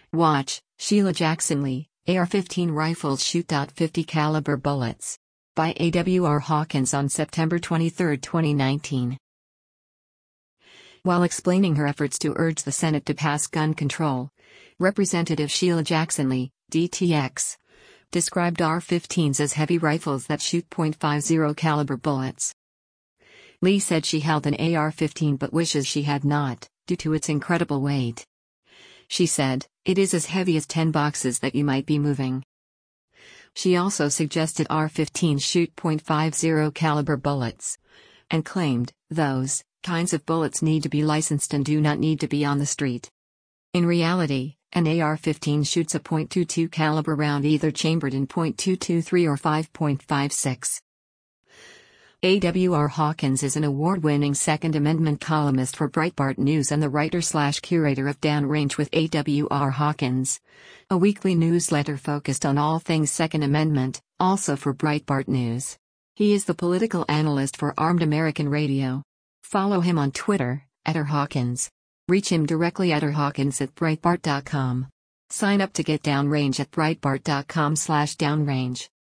Watch, Sheila Jackson Lee, AR-15 rifles shoot .50 caliber bullets. By A.W.R. Hawkins on September 23, 2019. While explaining her efforts to urge the Senate to pass gun control, Representative Sheila Jackson Lee, DTX, described AR-15s as heavy rifles that shoot .50 caliber bullets. Lee said she held an AR-15 but wishes she had not, due to its incredible weight. She said, "It is as heavy as 10 boxes that you might be moving." She also suggested AR-15s shoot .50 caliber bullets, and claimed, those kinds of bullets need to be licensed and do not need to be on the street. In reality, an AR-15 shoots a .22 caliber round either chambered in .223 or 5.56. A.W.R. Hawkins is an award-winning Second Amendment columnist for Breitbart News and the writer/curator of Downrange with A.W.R. Hawkins, a weekly newsletter focused on all things Second Amendment, also for Breitbart News. He is the political analyst for Armed American Radio. Follow him on Twitter, @RHawkins. Reach him directly at rhawkins@breitbart.com. Sign up to get Downrange at breitbart.com/downrange.